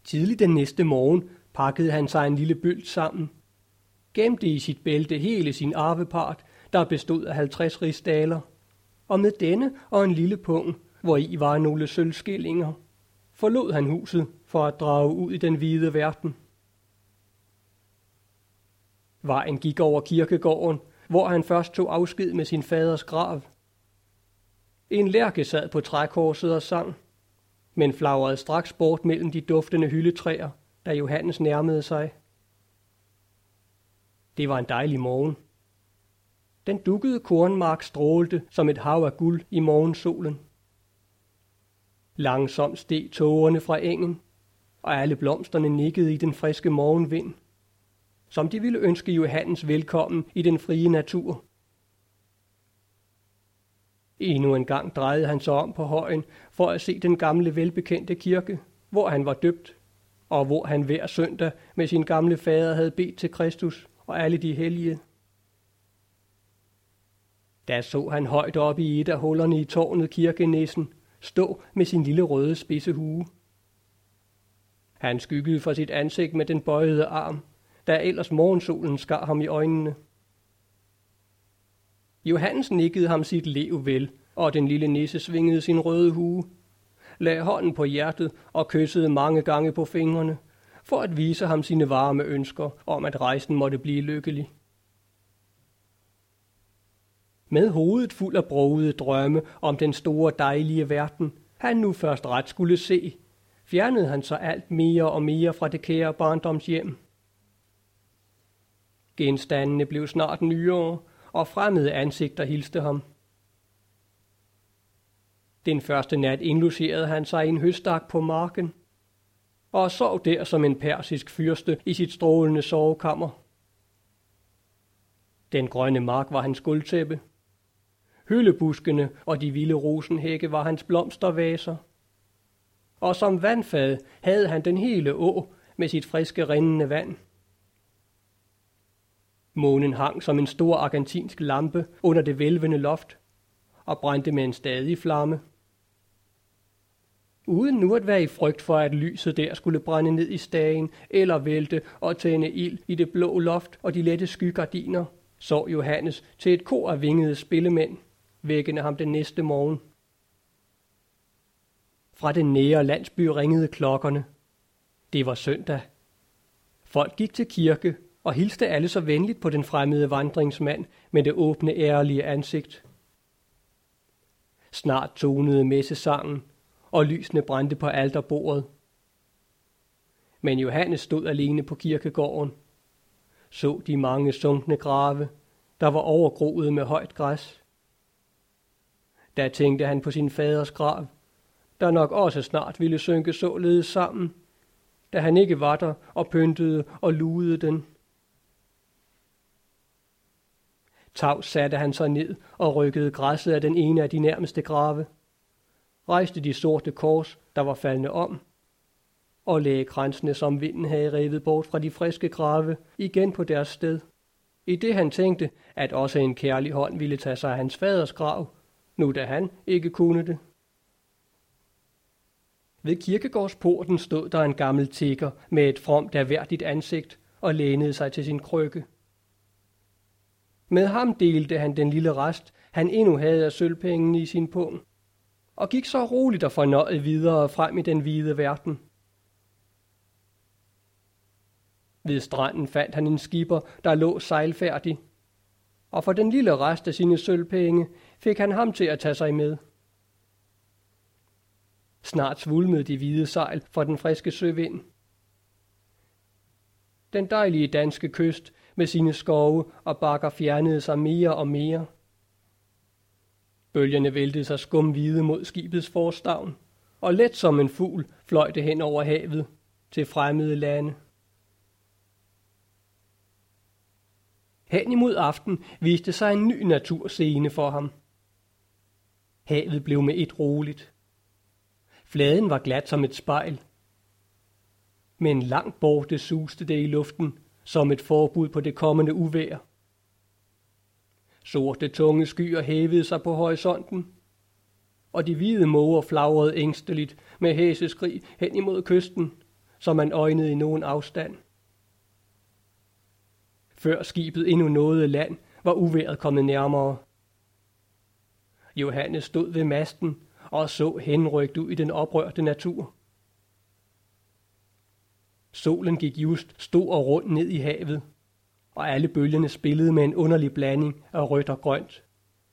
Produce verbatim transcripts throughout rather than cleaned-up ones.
Tidligt den næste morgen pakkede han sig en lille bylt sammen, gemte i sit bælte hele sin arvepart, der bestod af halvtreds rigsdaler, og med denne og en lille pung, hvor i var nogle sølvskillinger, forlod han huset for at drage ud i den hvide verden. Vejen gik over kirkegården, hvor han først tog afsked med sin faders grav. En lærke sad på trækorset og sang, men flagrede straks bort mellem de duftende hyldetræer, da Johannes nærmede sig. Det var en dejlig morgen. Den dukkede kornmark strålte som et hav af guld i morgensolen. Langsomt steg tågerne fra engen, og alle blomsterne nikkede i den friske morgenvind, som de ville ønske Johannes velkommen i den frie natur. Endnu en gang drejede han sig om på højen for at se den gamle velbekendte kirke, hvor han var døbt, og hvor han hver søndag med sin gamle fader havde bedt til Kristus og alle de hellige. Da så han højt oppe i et af hullerne i tårnet kirkenæsen stå med sin lille røde spidse hue. Han skyggede for sit ansigt med den bøjede arm, da ellers morgensolen skar ham i øjnene. Johannes nikkede ham sit lev vel, og den lille nisse svingede sin røde hue, lagde hånden på hjertet og kyssede mange gange på fingrene, for at vise ham sine varme ønsker om, at rejsen måtte blive lykkelig. Med hovedet fuld af brogede drømme om den store dejlige verden, han nu først ret skulle se, fjernede han sig alt mere og mere fra det kære barndomshjem. Genstandene blev snart nyere, og fremmede ansigter hilste ham. Den første nat indlogerede han sig i en høstak på marken, og sov der som en persisk fyrste i sit strålende sovekammer. Den grønne mark var hans gulvtæppe. Hyllebuskene og de vilde rosenhække var hans blomstervaser. Og som vandfad havde han den hele å med sit friske rindende vand. Månen hang som en stor argentinsk lampe under det hvælvende loft og brændte med en stadig flamme. Uden nu at være i frygt for, at lyset der skulle brænde ned i stagen eller vælte og tænde ild i det blå loft og de lette skygardiner, så Johannes til et kor af vingede spillemænd, vækkende ham den næste morgen. Fra den nære landsby ringede klokkerne. Det var søndag. Folk gik til kirke og hilste alle så venligt på den fremmede vandringsmand med det åbne, ærlige ansigt. Snart tonede messesangen, og lysene brændte på alterbordet. Men Johannes stod alene på kirkegården, så de mange sunkne grave, der var overgroet med højt græs. Da tænkte han på sin faders grav, der nok også snart ville synke således sammen, da han ikke var der og pyntede og lugede den. Tavs satte han sig ned og rykkede græsset af den ene af de nærmeste grave, rejste de sorte kors, der var faldende om, og lagde kransene, som vinden havde revet bort fra de friske grave, igen på deres sted, i det han tænkte, at også en kærlig hånd ville tage sig af hans faders grav, nu da han ikke kunne det. Ved kirkegårdsporten stod der en gammel tigger med et fromt erhverdigt ansigt og lænede sig til sin krykke. Med ham delte han den lille rest, han endnu havde af sølvpengene i sin pung, og gik så roligt og fornøjet videre frem i den hvide verden. Ved stranden fandt han en skipper, der lå sejlfærdig, og for den lille rest af sine sølvpenge fik han ham til at tage sig med. Snart svulmede de hvide sejl for den friske søvind. Den dejlige danske kyst med sine skove og bakker fjernede sig mere og mere. Bølgerne væltede sig skumhvide mod skibets forstavn, og let som en fugl fløj det hen over havet til fremmede lande. Hen imod aften viste sig en ny naturscene for ham. Havet blev med et roligt. Fladen var glat som et spejl. Men langt borte suste det i luften, som et forbud på det kommende uvejr. Sorte tunge skyer hævede sig på horisonten, og de hvide måger flagrede ængsteligt med hæseskrig hen imod kysten, som man øjnede i nogen afstand. Før skibet endnu nåede land, var uvejret kommet nærmere. Johannes stod ved masten og så henrykt ud i den oprørte natur. Solen gik just stor og rund ned i havet, og alle bølgerne spillede med en underlig blanding af rødt og grønt.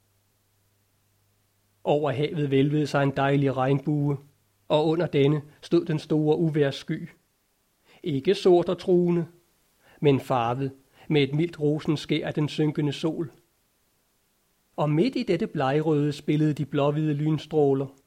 Over havet vælvede sig en dejlig regnbue, og under denne stod den store uvejrssky. Ikke sort og truende, men farvet med et mildt rosenskær af den synkende sol. Og midt i dette blegrøde spillede de blåhvide lynstråler.